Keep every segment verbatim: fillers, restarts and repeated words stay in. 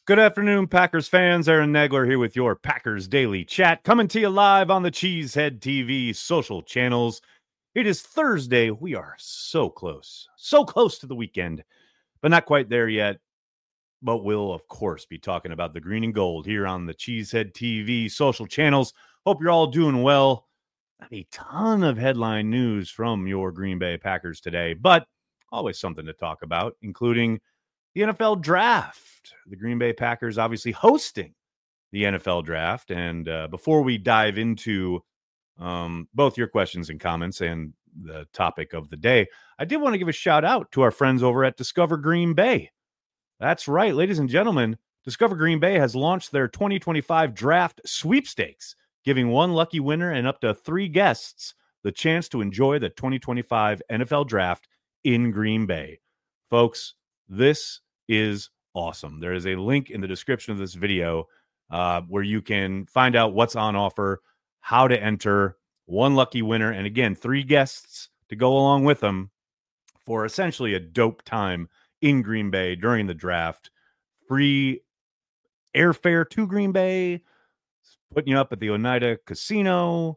Good afternoon, Packers fans. Aaron Nagler here with your Packers Daily Chat, coming to you live on the Cheesehead T V social channels. It is Thursday. We are so close, so close to the weekend, but not quite there yet. But we'll, of course, be talking about the green and gold here on the Cheesehead T V social channels. Hope you're all doing well. A ton of headline news from your Green Bay Packers today, but always something to talk about, including the N F L draft. The Green Bay Packers obviously hosting the N F L draft. And uh, before we dive into um, both your questions and comments and the topic of the day, I did want to give a shout out to our friends over at Discover Green Bay. That's right, ladies and gentlemen. Discover Green Bay has launched their twenty twenty-five draft sweepstakes, giving one lucky winner and up to three guests the chance to enjoy the twenty twenty-five N F L draft in Green Bay. Folks, this is awesome. There is a link in the description of this video uh, where you can find out what's on offer, how to enter, one lucky winner, and again, three guests to go along with them for essentially a dope time in Green Bay during the draft. Free airfare to Green Bay, putting you up at the Oneida Casino,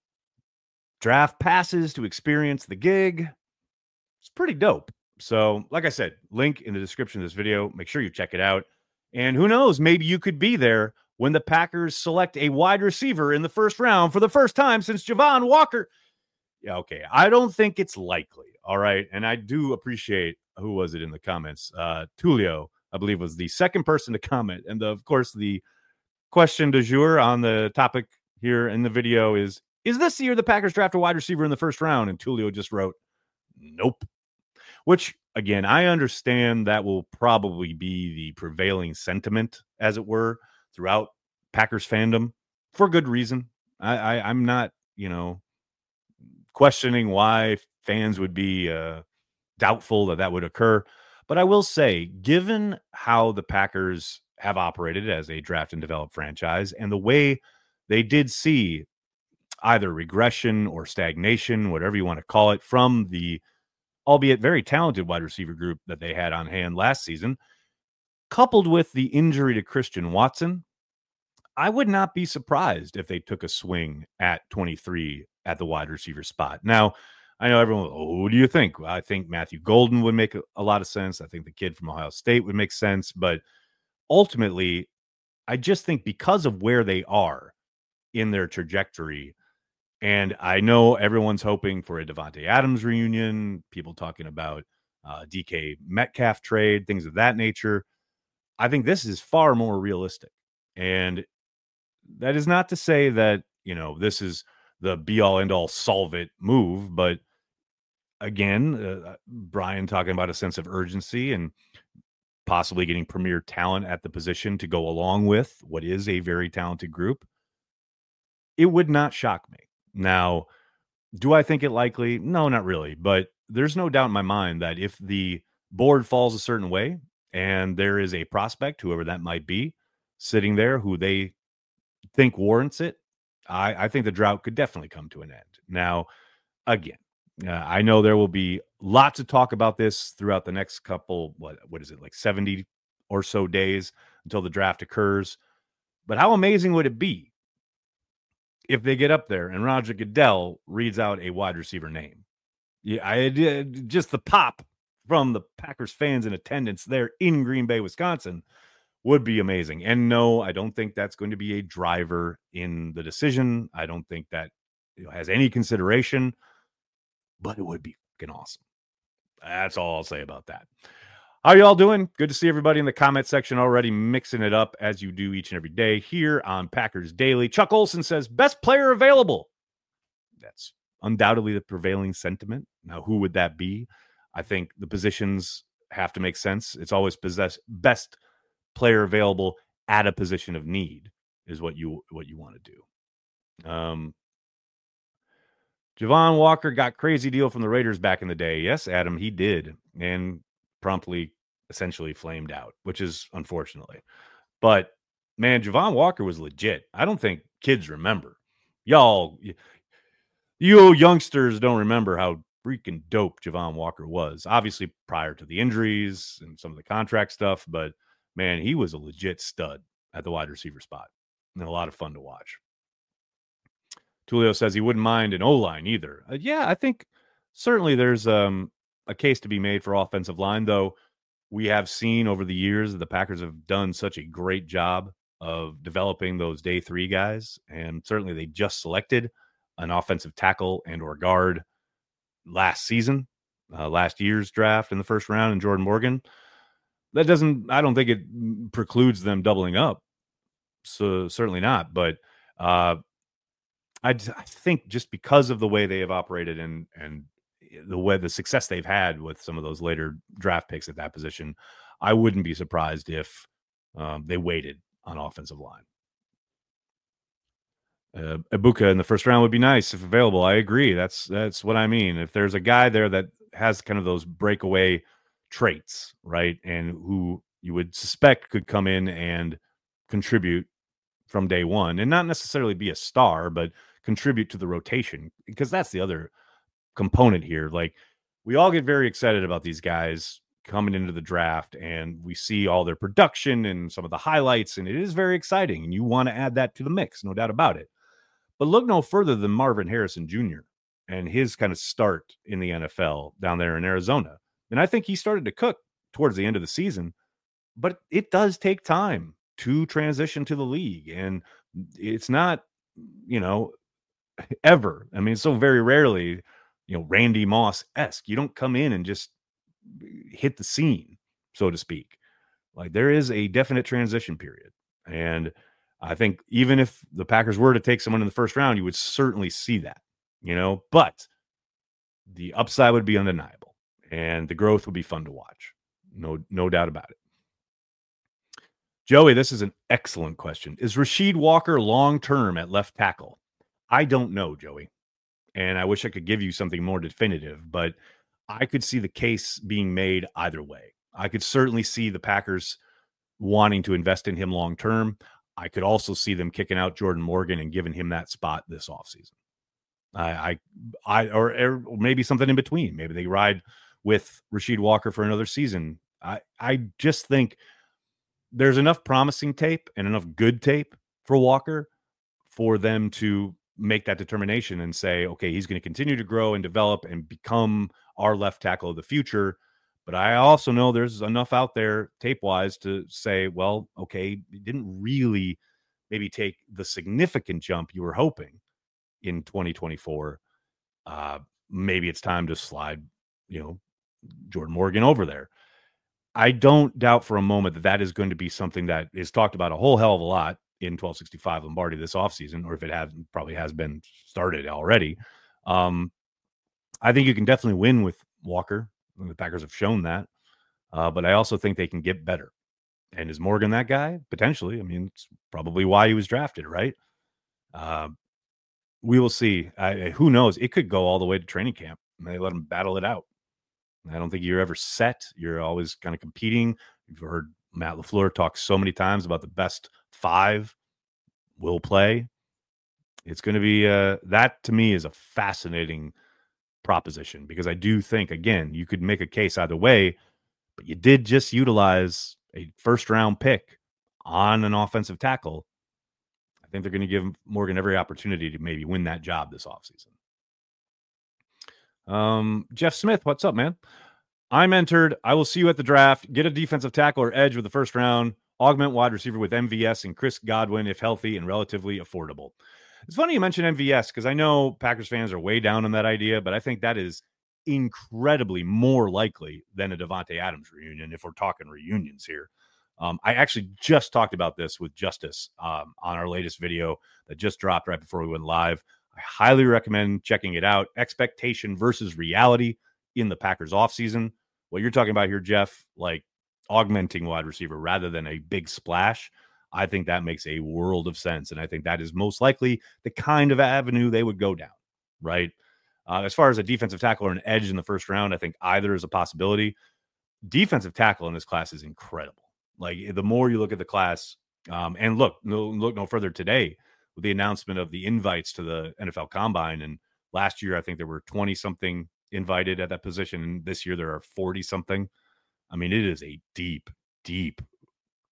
draft passes to experience the gig. It's pretty dope. So, like I said, link in the description of this video. Make sure you check it out. And who knows, maybe you could be there when the Packers select a wide receiver in the first round for the first time since Javon Walker. Yeah, okay. I don't think it's likely. All right. And I do appreciate, who was it in the comments? Uh, Tulio, I believe, was the second person to comment. And the, of course, the question du jour on the topic here in the video is, is this the year the Packers draft a wide receiver in the first round? And Tulio just wrote, nope. Which, again, I understand that will probably be the prevailing sentiment, as it were, throughout Packers fandom for good reason. I, I, I'm not, you know, questioning why fans would be uh, doubtful that that would occur. But I will say, given how the Packers have operated as a draft and develop franchise and the way they did see either regression or stagnation, whatever you want to call it, from the albeit very talented wide receiver group that they had on hand last season, coupled with the injury to Christian Watson, I would not be surprised if they took a swing at twenty-three at the wide receiver spot. Now, I know everyone, oh, who do you think? Well, I think Matthew Golden would make a, a lot of sense. I think the kid from Ohio State would make sense. But ultimately, I just think because of where they are in their trajectory, and I know everyone's hoping for a Devontae Adams reunion, people talking about uh, D K Metcalf trade, things of that nature. I think this is far more realistic. And that is not to say that, you know, this is the be-all, end-all, solve-it move. But again, uh, Brian talking about a sense of urgency and possibly getting premier talent at the position to go along with what is a very talented group. It would not shock me. Now, do I think it likely? No, not really. But there's no doubt in my mind that if the board falls a certain way and there is a prospect, whoever that might be, sitting there who they think warrants it, I, I think the drought could definitely come to an end. Now, again, uh, I know there will be lots of talk about this throughout the next couple, what what is it, like seventy or so days until the draft occurs. But how amazing would it be if they get up there and Roger Goodell reads out a wide receiver name? Yeah, I did just the pop from the Packers fans in attendance there in Green Bay, Wisconsin would be amazing. And no, I don't think that's going to be a driver in the decision. I don't think that, you know, has any consideration, but it would be fucking awesome. That's all I'll say about that. How y'all doing? Good to see everybody in the comment section already mixing it up as you do each and every day here on Packers Daily. Chuck Olson says, best player available. That's undoubtedly the prevailing sentiment. Now, who would that be? I think the positions have to make sense. It's always possess best player available at a position of need is what you what you want to do. Um, Javon Walker got crazy deal from the Raiders back in the day. Yes, Adam, he did, and promptly essentially flamed out, which is unfortunately. But man, Javon Walker was legit. I don't think kids remember. Y'all, you youngsters don't remember how freaking dope Javon Walker was. Obviously, prior to the injuries and some of the contract stuff, but man, he was a legit stud at the wide receiver spot and a lot of fun to watch. Tulio says he wouldn't mind an O-line either. Uh, yeah, I think certainly there's um, a case to be made for offensive line, though we have seen over the years that the Packers have done such a great job of developing those day three guys. And certainly they just selected an offensive tackle and or guard last season, uh, last year's draft in the first round in Jordan Morgan. That doesn't, I don't think it precludes them doubling up. So certainly not. But uh, I, I think just because of the way they have operated and and the way the success they've had with some of those later draft picks at that position, I wouldn't be surprised if um, they waited on offensive line. Uh, Ibuka in the first round would be nice if available. I agree. That's that's what I mean. If there's a guy there that has kind of those breakaway traits, right, and who you would suspect could come in and contribute from day one, and not necessarily be a star, but contribute to the rotation, because that's the other component here. Like, we all get very excited about these guys coming into the draft, and we see all their production and some of the highlights, and it is very exciting, and you want to add that to the mix, no doubt about it. But look no further than Marvin Harrison Junior and his kind of start in the N F L down there in Arizona. And I think he started to cook towards the end of the season, but it does take time to transition to the league. And it's not, you know, ever. I mean, so very rarely, you know, Randy Moss-esque. You don't come in and just hit the scene, so to speak. Like, there is a definite transition period. And I think even if the Packers were to take someone in the first round, you would certainly see that, you know, but the upside would be undeniable and the growth would be fun to watch. No, no doubt about it. Joey, this is an excellent question. Is Rasheed Walker long-term at left tackle? I don't know, Joey. And I wish I could give you something more definitive, but I could see the case being made either way. I could certainly see the Packers wanting to invest in him long-term. I could also see them kicking out Jordan Morgan and giving him that spot this offseason. I, I, I, or, or maybe something in between. Maybe they ride with Rasheed Walker for another season. I, I just think there's enough promising tape and enough good tape for Walker for them to make that determination and say, okay, he's going to continue to grow and develop and become our left tackle of the future. But I also know there's enough out there tape-wise to say, well, okay, he didn't really maybe take the significant jump you were hoping in twenty twenty-four. Uh, maybe it's time to slide, you know, Jordan Morgan over there. I don't doubt for a moment that that is going to be something that is talked about a whole hell of a lot in twelve sixty-five Lombardi this offseason, or if it has, probably has been started already. Um, I think you can definitely win with Walker. The Packers have shown that. Uh, but I also think they can get better. And is Morgan that guy? Potentially. I mean, it's probably why he was drafted, right? Uh, we will see. I, who knows? It could go all the way to training camp. And they let him battle it out. I don't think you're ever set. You're always kind of competing. You've heard Matt LaFleur talk so many times about the best five will play. It's going to be, uh, that to me is a fascinating proposition, because I do think, again, you could make a case either way, but you did just utilize a first round pick on an offensive tackle. I think they're going to give Morgan every opportunity to maybe win that job this offseason. Um, Jeff Smith, what's up, man? I'm entered. I will see you at the draft. Get a defensive tackle or edge with the first round. Augment wide receiver with M V S and Chris Godwin if healthy and relatively affordable. It's funny you mentioned M V S, because I know Packers fans are way down on that idea, but I think that is incredibly more likely than a Davante Adams reunion if we're talking reunions here. Um, I actually just talked about this with Justice um, on our latest video that just dropped right before we went live. I highly recommend checking it out. Expectation versus reality in the Packers offseason. What you're talking about here, Jeff, like augmenting wide receiver rather than a big splash, I think that makes a world of sense. And I think that is most likely the kind of avenue they would go down, right? Uh, as far as a defensive tackle or an edge in the first round, I think either is a possibility. Defensive tackle in this class is incredible. Like, the more you look at the class, um, and look, no, look no further today with the announcement of the invites to the N F L Combine. And last year, I think there were twenty-something invited at that position. And this year, there are forty-something. I mean, it is a deep, deep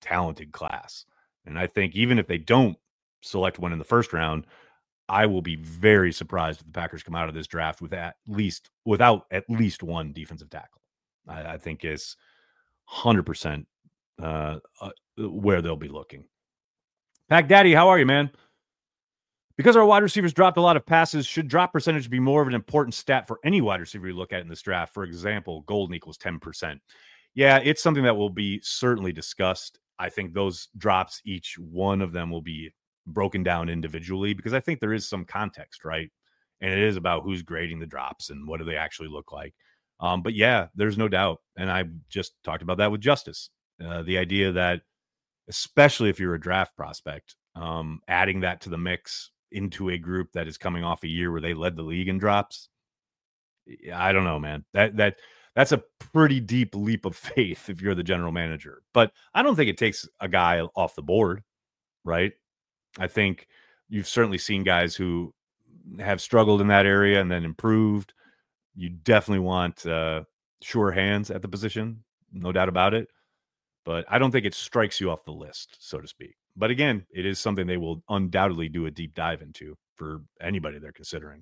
talented class. And I think even if they don't select one in the first round, I will be very surprised if the Packers come out of this draft with at least without at least one defensive tackle. I, I think is one hundred percent uh, uh, where they'll be looking. Pack Daddy, how are you, man? Because our wide receivers dropped a lot of passes, should drop percentage be more of an important stat for any wide receiver you look at in this draft? For example, Golden equals ten percent. Yeah, it's something that will be certainly discussed. I think those drops, each one of them will be broken down individually because I think there is some context, right? And it is about who's grading the drops and what do they actually look like. Um, but yeah, there's no doubt. And I just talked about that with Justice. Uh, the idea that, especially if you're a draft prospect, um, adding that to the mix into a group that is coming off a year where they led the league in drops. I don't know, man. That that that's a pretty deep leap of faith if you're the general manager. But I don't think it takes a guy off the board, right? I think you've certainly seen guys who have struggled in that area and then improved. You definitely want uh, sure hands at the position, no doubt about it. But I don't think it strikes you off the list, so to speak. But again, it is something they will undoubtedly do a deep dive into for anybody they're considering.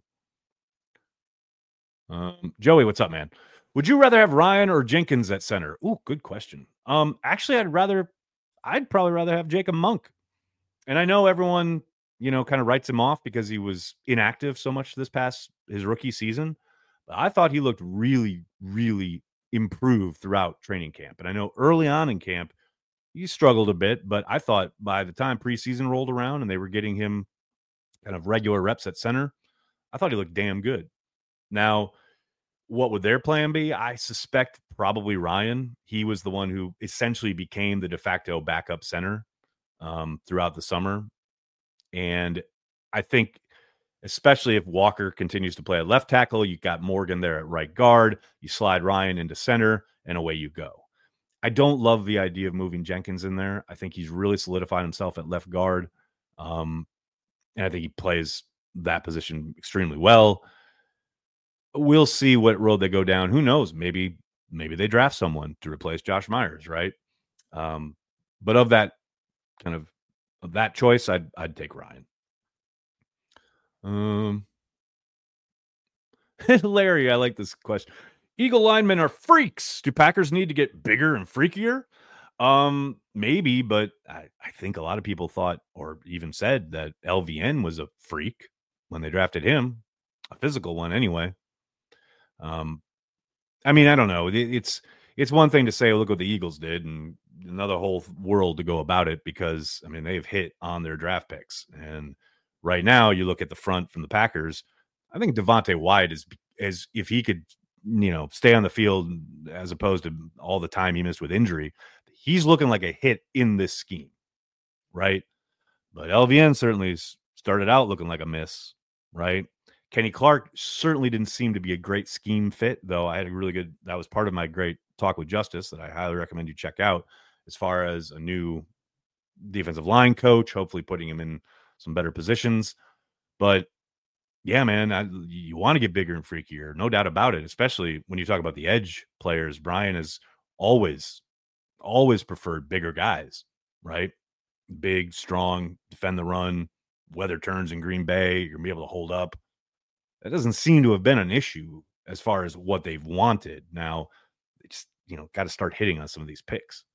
Um, Joey, what's up, man? Would you rather have Ryan or Jenkins at center? Ooh, good question. Um, actually, I'd rather, I'd probably rather have Jacob Monk. And I know everyone, you know, kind of writes him off because he was inactive so much this past his rookie season. But I thought he looked really, really improved throughout training camp. And I know early on in camp, he struggled a bit, but I thought by the time preseason rolled around and they were getting him kind of regular reps at center, I thought he looked damn good. Now, what would their plan be? I suspect probably Ryan. He was the one who essentially became the de facto backup center um, throughout the summer. And I think especially if Walker continues to play at left tackle, you got Morgan there at right guard, you slide Ryan into center, and away you go. I don't love the idea of moving Jenkins in there. I think he's really solidified himself at left guard. Um, and I think he plays that position extremely well. We'll see what road they go down. Who knows? Maybe, maybe they draft someone to replace Josh Myers, right? Um, but of that kind of, of that choice, I'd I'd take Ryan. Um, Larry, I like this question. Eagle linemen are freaks. Do Packers need to get bigger and freakier? Um, maybe, but I, I think a lot of people thought or even said that L V N was a freak when they drafted him, a physical one anyway. Um, I mean, I don't know. It, it's it's one thing to say, oh, look what the Eagles did, and another whole world to go about it because, I mean, they've hit on their draft picks. And right now, you look at the front from the Packers, I think Devontae Wyatt is, as if he could, you know, stay on the field as opposed to all the time he missed with injury, he's looking like a hit in this scheme, right? But L V N certainly started out looking like a miss, right? Kenny Clark certainly didn't seem to be a great scheme fit, though. I had a really good, that was part of my great talk with Justice that I highly recommend you check out as far as a new defensive line coach, hopefully putting him in some better positions. But yeah, man, I, you want to get bigger and freakier, no doubt about it, especially when you talk about the edge players. Brian has always, always preferred bigger guys, right? Big, strong, defend the run, weather turns in Green Bay, you're going to be able to hold up. That doesn't seem to have been an issue as far as what they've wanted. Now, they just, you know, got to start hitting on some of these picks.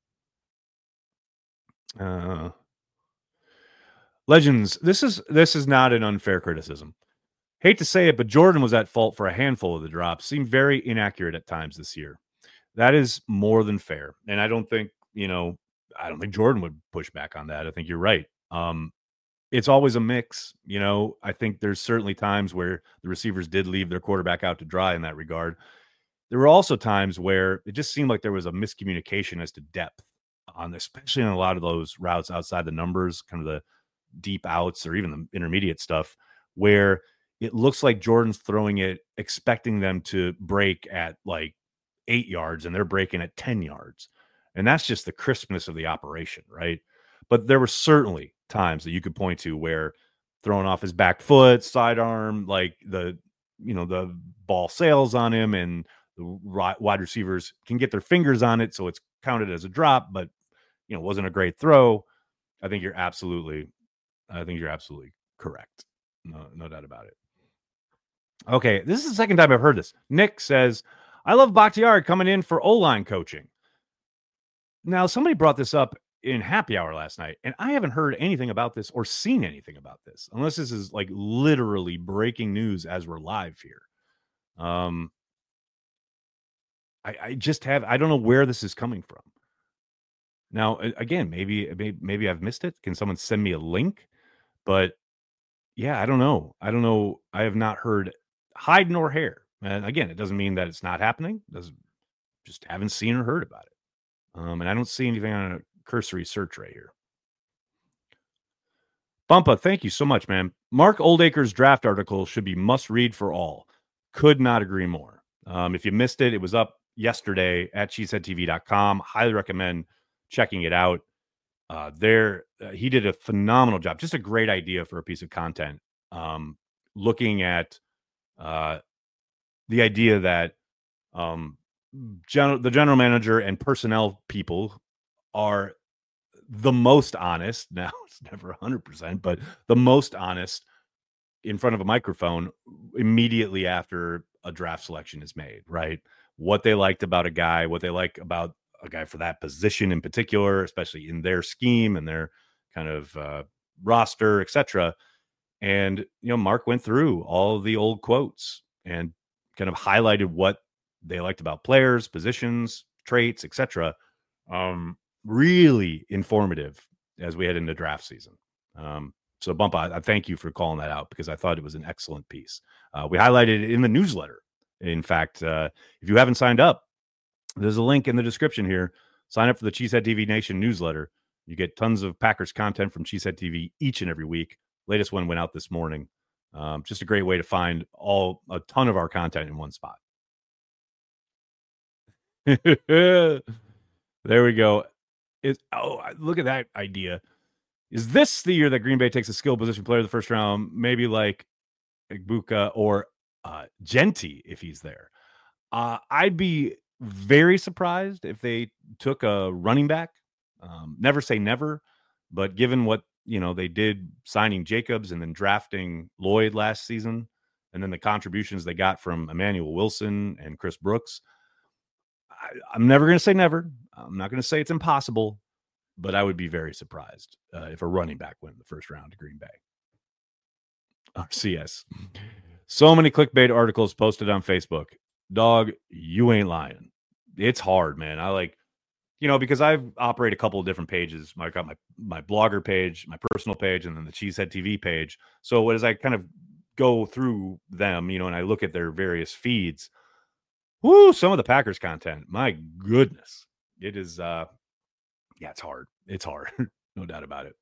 Uh, Legends, this is this is not an unfair criticism. Hate to say it, but Jordan was at fault for a handful of the drops. Seemed very inaccurate at times this year. That is more than fair. And I don't think, you know, I don't think Jordan would push back on that. I think you're right. Um, it's always a mix. You know, I think there's certainly times where the receivers did leave their quarterback out to dry in that regard. There were also times where it just seemed like there was a miscommunication as to depth on, especially on a lot of those routes outside the numbers, kind of the deep outs or even the intermediate stuff, where it looks like Jordan's throwing it, expecting them to break at like eight yards and they're breaking at ten yards. And that's just the crispness of the operation, right? But there were certainly times that you could point to where throwing off his back foot, sidearm, like the, you know, the ball sails on him and the wide receivers can get their fingers on it. So it's counted as a drop, but you know, wasn't a great throw. I think you're absolutely, I think you're absolutely correct. No, no doubt about it. Okay, this is the second time I've heard this. Nick says, I love Bakhtiari coming in for O-line coaching. Now, somebody brought this up in happy hour last night, and I haven't heard anything about this or seen anything about this, unless this is like literally breaking news as we're live here. Um, I, I just have, I don't know where this is coming from. Now, again, maybe, maybe, maybe I've missed it. Can someone send me a link? But yeah, I don't know. I don't know. I have not heard hide nor hair. And again, it doesn't mean that it's not happening. It doesn't, just haven't seen or heard about it. Um, and I don't see anything on a cursory search right here. Bumpa, thank you so much, man. Mark Oldacre's draft article should be must read for all. Could not agree more. Um, if you missed it, it was up yesterday at cheesehead t v dot com. Highly recommend checking it out. Uh, there, uh, he did a phenomenal job. Just a great idea for a piece of content. Um, looking at uh, the idea that um, gen- the general manager and personnel people are the most honest. Now, it's never one hundred percent, but the most honest in front of a microphone immediately after a draft selection is made, right? What they liked about a guy, what they like about a guy for that position in particular, especially in their scheme and their kind of uh, roster, et cetera. And, you know, Mark went through all of the old quotes and kind of highlighted what they liked about players, positions, traits, et cetera. Um, really informative as we head into draft season. Um, so, Bump, I, I thank you for calling that out because I thought it was an excellent piece. Uh, we highlighted it in the newsletter. In fact, uh, if you haven't signed up, there's a link in the description here. Sign up for the Cheesehead T V Nation newsletter. You get tons of Packers content from Cheesehead T V each and every week. Latest one went out this morning. Um, just a great way to find all a ton of our content in one spot. There we go. Is oh, look at that idea. Is this the year that Green Bay takes a skill position player in the first round? Maybe like Igbuka or uh, Genti if he's there. Uh, I'd be very surprised if they took a running back. Um, never say never, but given what you know they did signing Jacobs and then drafting Lloyd last season, and then the contributions they got from Emmanuel Wilson and Chris Brooks, I, I'm never going to say never. I'm not going to say it's impossible, but I would be very surprised uh, if a running back went in the first round to Green Bay. R C S. So many clickbait articles posted on Facebook. Dog, you ain't lying. It's hard, man. I like, you know, because I've operated a couple of different pages. I got my, my blogger page, my personal page, and then the Cheesehead T V page. So as I kind of go through them, you know, and I look at their various feeds, whoo, some of the Packers content, my goodness. It is, uh, yeah, it's hard. It's hard. No doubt about it.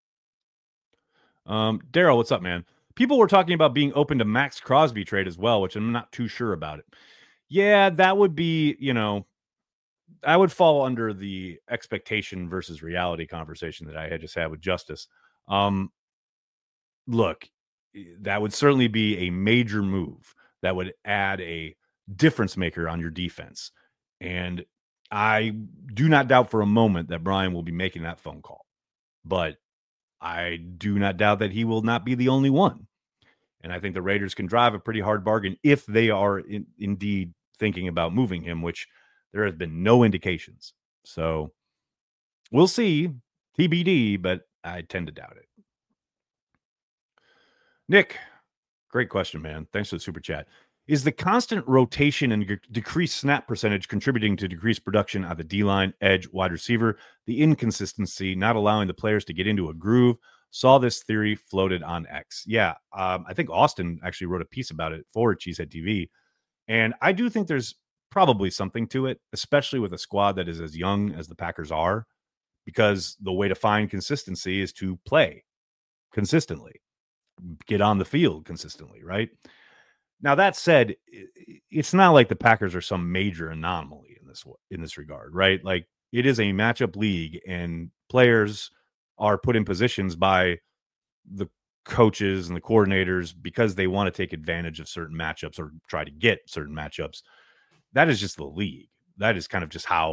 Um, Daryl, what's up, man? People were talking about being open to Max Crosby trade as well, which I'm not too sure about it. Yeah, that would be, you know, I would fall under the expectation versus reality conversation that I had just had with Justice. Um, look, that would certainly be a major move that would add a difference maker on your defense. And I do not doubt for a moment that Brian will be making that phone call, but I do not doubt that he will not be the only one. And I think the Raiders can drive a pretty hard bargain if they are in, indeed thinking about moving him, which there has been no indications. So we'll see, T B D, but I tend to doubt it. Nick, great question, man. Thanks for the super chat. Is the constant rotation and g- decreased snap percentage contributing to decreased production on the D-line, edge, wide receiver? The inconsistency, not allowing the players to get into a groove? Saw this theory floated on X. Yeah, um, I think Austin actually wrote a piece about it for Cheesehead T V. And I do think there's probably something to it, especially with a squad that is as young as the Packers are, because the way to find consistency is to play consistently, get on the field consistently, right? Now, that said, it's not like the Packers are some major anomaly in this in this regard, right? Like, it is a matchup league, and players are put in positions by the coaches and the coordinators because they want to take advantage of certain matchups or try to get certain matchups. That is just the league. That is kind of just how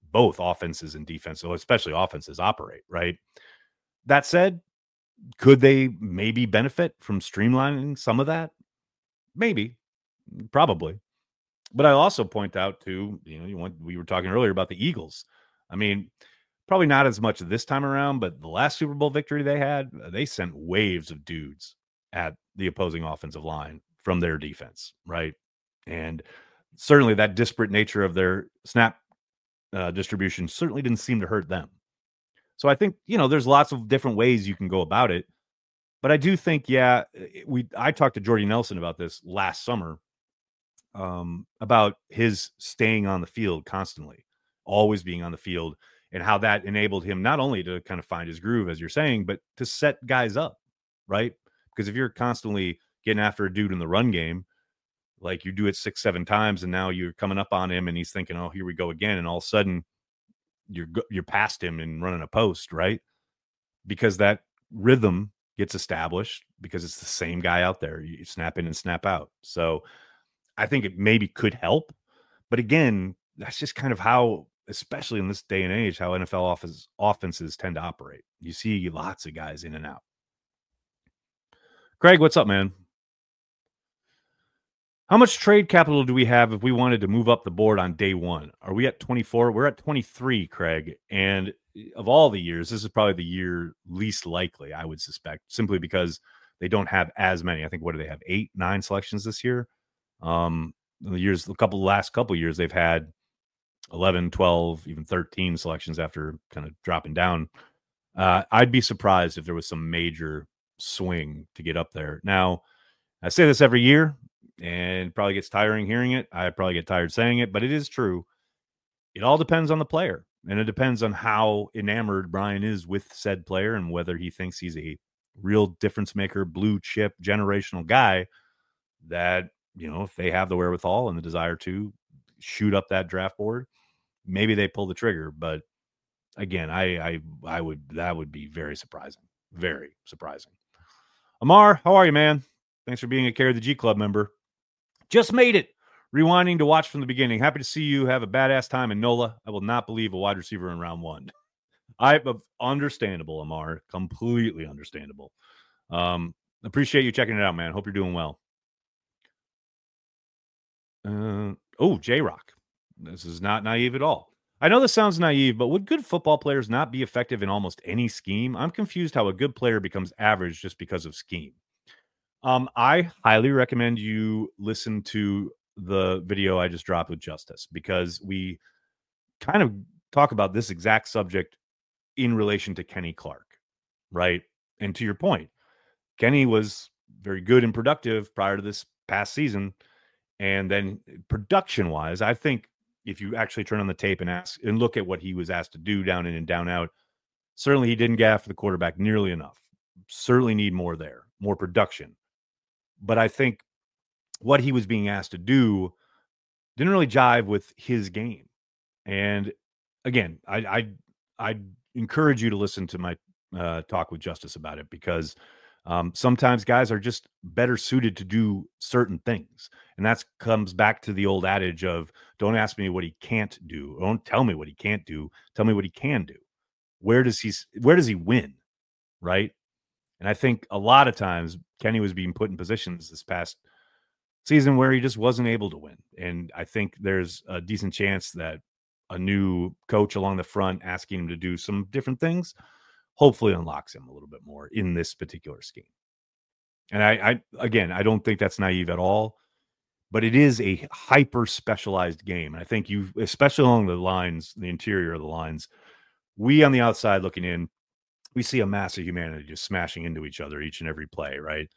both offenses and defense, so especially offenses operate, right? That said, could they maybe benefit from streamlining some of that? Maybe, probably. But I also point out too, you know, you want, we were talking earlier about the Eagles. I mean, probably not as much this time around, but the last Super Bowl victory they had, they sent waves of dudes at the opposing offensive line from their defense, right? And certainly that disparate nature of their snap uh, distribution certainly didn't seem to hurt them. So I think, you know, there's lots of different ways you can go about it. But I do think, yeah, we I talked to Jordy Nelson about this last summer, um, about his staying on the field constantly, always being on the field, and how that enabled him not only to kind of find his groove, as you're saying, but to set guys up, right? Because if you're constantly getting after a dude in the run game, like you do it six, seven times, and now you're coming up on him and he's thinking, oh, here we go again. And all of a sudden you're, you're past him and running a post, right? Because that rhythm gets established because it's the same guy out there. You snap in and snap out. So I think it maybe could help. But again, that's just kind of how, especially in this day and age, how N F L offense, offenses tend to operate. You see lots of guys in and out. Craig, what's up, man? How much trade capital do we have if we wanted to move up the board on day one? Are we at twenty-four? We're at twenty-three, Craig. And of all the years, this is probably the year least likely, I would suspect, simply because they don't have as many. I think, what do they have? Eight, nine selections this year? Um, the years, a couple last couple years, they've had eleven, twelve, even thirteen selections after kind of dropping down. Uh, I'd be surprised if there was some major swing to get up there. Now, I say this every year, and probably gets tiring hearing it. I probably get tired saying it, but it is true. It all depends on the player, and it depends on how enamored Brian is with said player and whether he thinks he's a real difference maker, blue chip, generational guy that, you know, if they have the wherewithal and the desire to shoot up that draft board, maybe they pull the trigger. But again, I, I, I would, that would be very surprising, very surprising. Amar, how are you, man? Thanks for being a Carry the G Club member. Just made it. Rewinding to watch from the beginning. Happy to see you have a badass time in NOLA. I will not believe a wide receiver in round one. I understandable, Amar. Completely understandable. Um, appreciate you checking it out, man. Hope you're doing well. Uh, oh, J-Rock. This is not naive at all. I know this sounds naive, but would good football players not be effective in almost any scheme? I'm confused how a good player becomes average just because of scheme. Um, I highly recommend you listen to the video I just dropped with Justice, because we kind of talk about this exact subject in relation to Kenny Clark, right? And to your point, Kenny was very good and productive prior to this past season. And then production wise, I think if you actually turn on the tape and ask and look at what he was asked to do down in and down out, certainly he didn't get after the quarterback nearly enough. Certainly need more there, more production. But I think what he was being asked to do didn't really jive with his game. And again, I I I encourage you to listen to my uh, talk with Justice about it, because um, sometimes guys are just better suited to do certain things. And that comes back to the old adage of, don't ask me what he can't do. Don't tell me what he can't do. Tell me what he can do. Where does he, where does he win? Right. And I think a lot of times Kenny was being put in positions this past season where he just wasn't able to win. And I think there's a decent chance that a new coach along the front asking him to do some different things hopefully unlocks him a little bit more in this particular scheme. And I, I again, I don't think that's naive at all, but it is a hyper specialized game. And I think you, especially along the lines, the interior of the lines, we on the outside looking in, we see a mass of humanity just smashing into each other each and every play, right?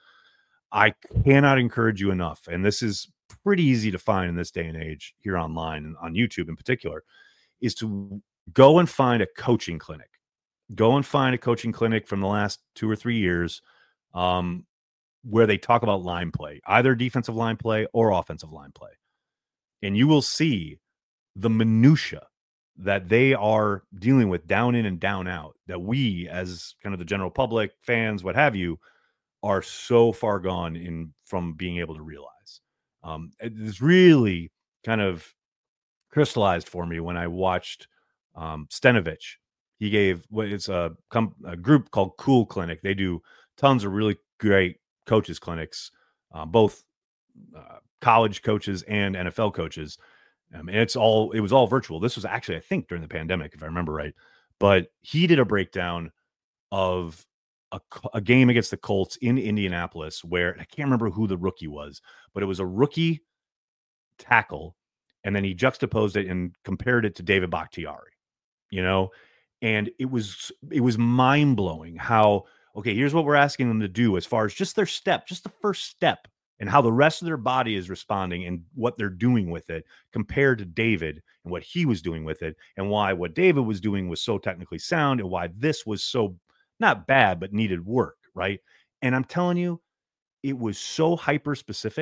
I cannot encourage you enough, and this is pretty easy to find in this day and age here online and on YouTube in particular, is to go and find a coaching clinic. Go and find a coaching clinic from the last two or three years um, where they talk about line play, either defensive line play or offensive line play. And you will see the minutia that they are dealing with down in and down out, that we as kind of the general public, fans, what have you, are so far gone in from being able to realize. Um, it's really kind of crystallized for me when I watched Um, Stenovich, he gave what well, it's a, a group called Cool Clinic. They do tons of really great coaches clinics, uh, both uh, college coaches and N F L coaches. Um, and it's all it was all virtual. This was actually, I think, during the pandemic, if I remember right. But he did a breakdown of a, a game against the Colts in Indianapolis where I can't remember who the rookie was, but it was a rookie tackle, and then he juxtaposed it and compared it to David Bakhtiari, you know, and it was it was mind blowing how okay, here's what we're asking them to do as far as just their step, just the first step, and how the rest of their body is responding and what they're doing with it compared to David and what he was doing with it, and why what David was doing was so technically sound and why this was so not bad but needed work, right? And I'm telling you, it was so hyper specific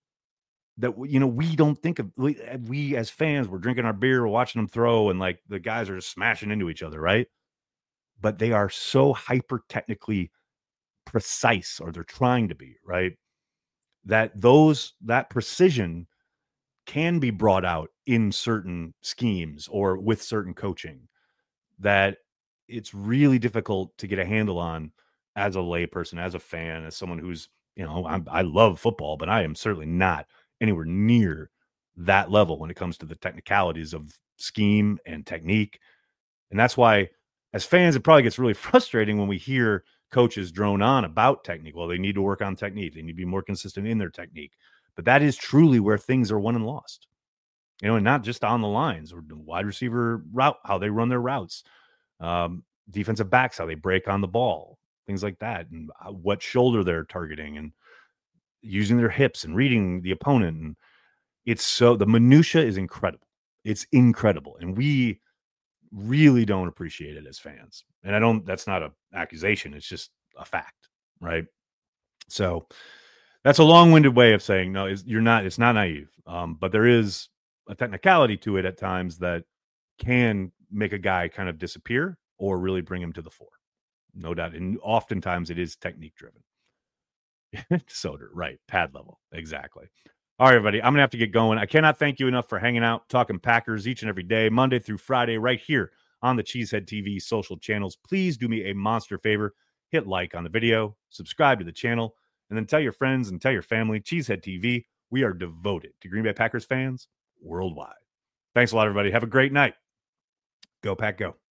that, you know, we don't think of we, we as fans, we're drinking our beer, we're watching them throw, and like the guys are just smashing into each other, right? But they are so hyper technically precise, or they're trying to be, right? That those that precision can be brought out in certain schemes or with certain coaching that it's really difficult to get a handle on as a layperson, as a fan, as someone who's, you know, I'm, I love football, but I am certainly not anywhere near that level when it comes to the technicalities of scheme and technique. And that's why, as fans, it probably gets really frustrating when we hear coaches drone on about technique. Well, they need to work on technique. They need to be more consistent in their technique. But that is truly where things are won and lost. You know, and not just on the lines or the wide receiver route, how they run their routes, um, defensive backs, how they break on the ball, things like that, and what shoulder they're targeting and using their hips and reading the opponent. And it's so the minutia is incredible. It's incredible. And we really don't appreciate it as fans. And I don't, that's not an accusation. It's just a fact. Right. So that's a long-winded way of saying, no, you're not, it's not naive. Um, but there is a technicality to it at times that can make a guy kind of disappear or really bring him to the fore. No doubt. And oftentimes it is technique driven. Soder, right. Pad level. Exactly. All right, everybody. I'm going to have to get going. I cannot thank you enough for hanging out, talking Packers each and every day, Monday through Friday, right here on the Cheesehead T V social channels. Please do me a monster favor. Hit like on the video, subscribe to the channel, and then tell your friends and tell your family. Cheesehead T V, we are devoted to Green Bay Packers fans worldwide. Thanks a lot, everybody. Have a great night. Go Pack, go.